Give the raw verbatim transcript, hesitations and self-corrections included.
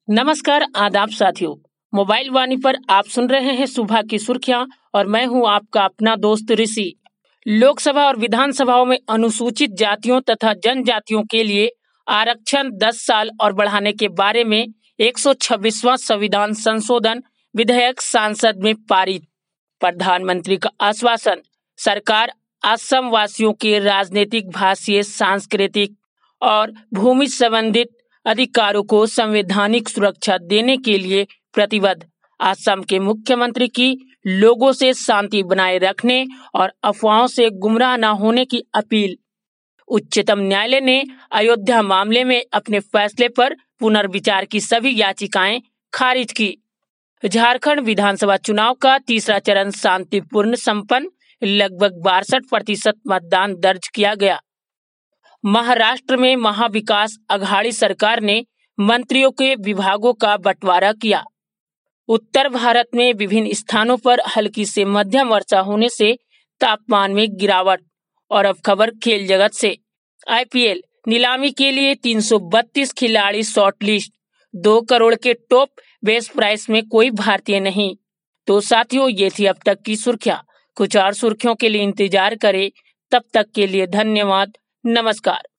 नमस्कार, आदाब साथियों। मोबाइल वाणी पर आप सुन रहे हैं सुबह की सुर्खियां और मैं हूं आपका अपना दोस्त ऋषि। लोकसभा और विधानसभाओं में अनुसूचित जातियों तथा जनजातियों के लिए आरक्षण दस साल और बढ़ाने के बारे में एक सौ छब्बीसवां संविधान संशोधन विधेयक संसद में पारित। प्रधानमंत्री का आश्वासन, सरकार असम वासियों के राजनीतिक, भाषीय, सांस्कृतिक और भूमि संबंधित अधिकारों को संवैधानिक सुरक्षा देने के लिए प्रतिबद्ध। असम के मुख्यमंत्री की लोगों से शांति बनाए रखने और अफवाहों से गुमराह न होने की अपील। उच्चतम न्यायालय ने अयोध्या मामले में अपने फैसले पर पुनर्विचार की सभी याचिकाएं खारिज की। झारखंड विधानसभा चुनाव का तीसरा चरण शांतिपूर्ण संपन्न, लगभग बासठ प्रतिशत मतदान दर्ज किया गया। महाराष्ट्र में महाविकास अघाड़ी सरकार ने मंत्रियों के विभागों का बंटवारा किया। उत्तर भारत में विभिन्न स्थानों पर हल्की से मध्यम वर्षा होने से तापमान में गिरावट। और अब खबर खेल जगत से। आईपीएल नीलामी के लिए तीन सौ बत्तीस खिलाड़ी शॉर्टलिस्ट। दो करोड़ के टॉप बेस प्राइस में कोई भारतीय नहीं। तो साथियों, ये थी अब तक की सुर्खियां। कुछ और सुर्खियों के लिए इंतजार करें। तब तक के लिए धन्यवाद। नमस्कार।